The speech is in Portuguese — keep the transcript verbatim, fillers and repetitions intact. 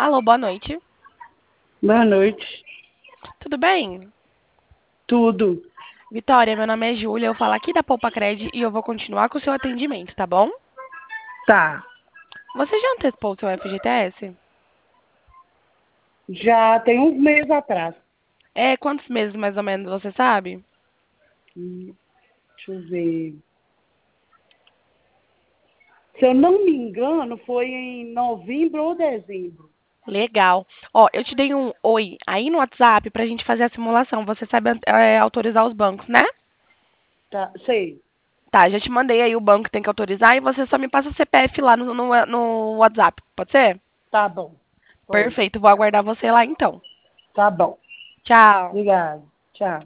Alô, boa noite. Boa noite. Tudo bem? Tudo. Vitória, meu nome é Júlia, eu falo aqui da Poupa Cred e eu vou continuar com o seu atendimento, tá bom? Tá. Você já antecipou o seu F G T S? Já tem uns meses atrás. É, quantos meses mais ou menos você sabe? Hum, Deixa eu ver. Se eu não me engano, foi em novembro ou dezembro. Legal. Ó, eu te dei um oi aí no WhatsApp pra gente fazer a simulação. Você sabe é, autorizar os bancos, né? Tá, sei. Tá, já te mandei aí o banco que tem que autorizar e você só me passa o C P F lá no, no, no WhatsApp, pode ser? Tá bom. Pode. Perfeito, vou aguardar você lá então. Tá bom. Tchau. Obrigado. Tchau.